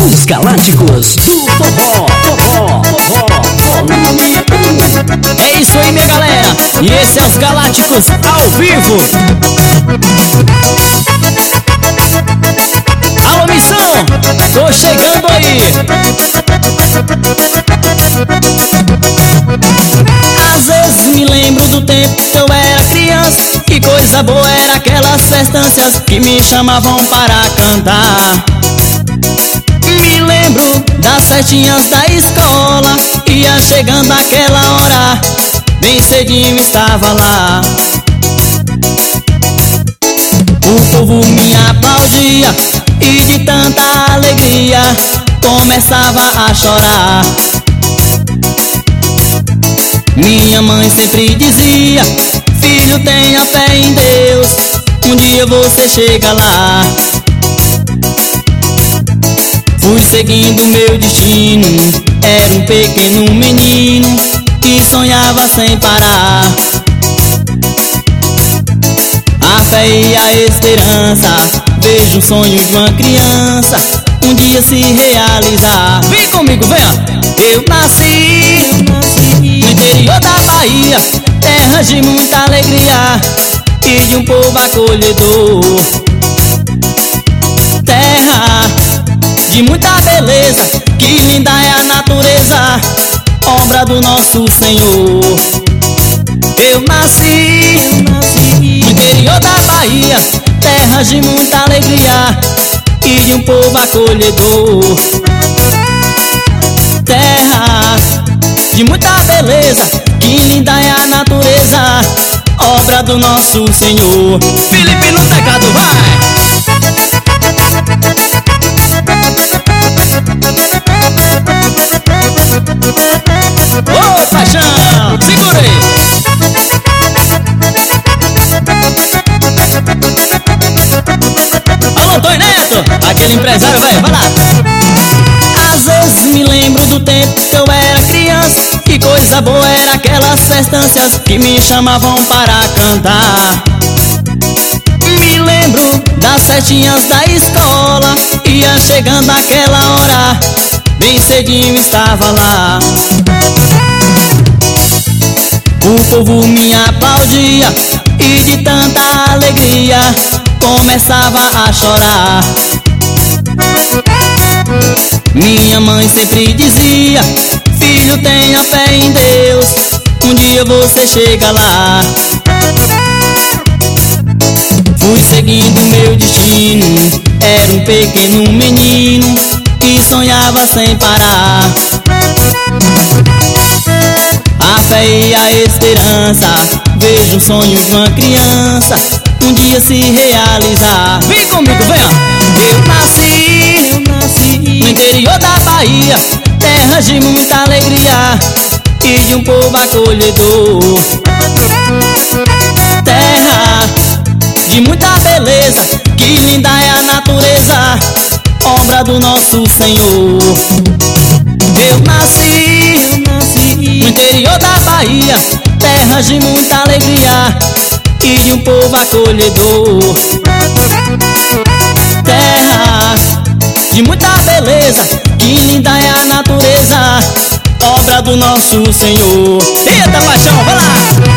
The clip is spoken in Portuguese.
Os Galácticos do Forró, volume 1. É isso aí, minha galera. E esse é os Galácticos ao vivo. Alô, Missão, tô chegando aí. Às vezes me lembro do tempo que eu era criança. Que coisa boa era aquelas festanças que me chamavam para cantar. Me lembro das festinhas da escola. Ia chegando aquela hora, bem cedinho estava lá. O povo me aplaudia e de tanta alegria começava a chorar. Minha mãe sempre dizia: filho, tenha fé em Deus, um dia você chega lá. Fui seguindo meu destino, era um pequeno menino que sonhava sem parar. A fé e a esperança, vejo o sonho de uma criança um dia se realizar. Vem comigo, venha! Eu nasci no interior da Bahia, terra de muita alegria e de um povo acolhedor. Terra de muita beleza, que linda é a natureza, obra do nosso Senhor. Eu nasci no interior da Bahia, terra de muita alegria e de um povo acolhedor. Terra de muita beleza, que linda é a natureza, obra do nosso Senhor. Felipe no teclado, vai! Ô, paixão, segura aí! Alô, Tony Neto, aquele empresário, vai lá! Às vezes me lembro do tempo que eu era criança. Que coisa boa era aquelas festanças que me chamavam para cantar. Me lembro das festinhas da escola. Ia chegando aquela hora, bem cedinho estava lá. O povo me aplaudia e de tanta alegria começava a chorar. Minha mãe sempre dizia: filho, tenha fé em Deus, um dia você chega lá. Fui seguindo meu destino, era um pequeno menino que sonhava sem parar. A fé e a esperança, vejo o sonho de uma criança um dia se realizar. Vem comigo, venha! Eu nasci no interior da Bahia, terra de muita alegria e de um povo acolhedor. Terra de muita beleza, que linda é a natureza, obra do nosso Senhor. Eu nasci no interior da Bahia, terra de muita alegria e de um povo acolhedor. Terra de muita beleza, que linda é a natureza, obra do nosso Senhor. Eita, paixão, vai lá!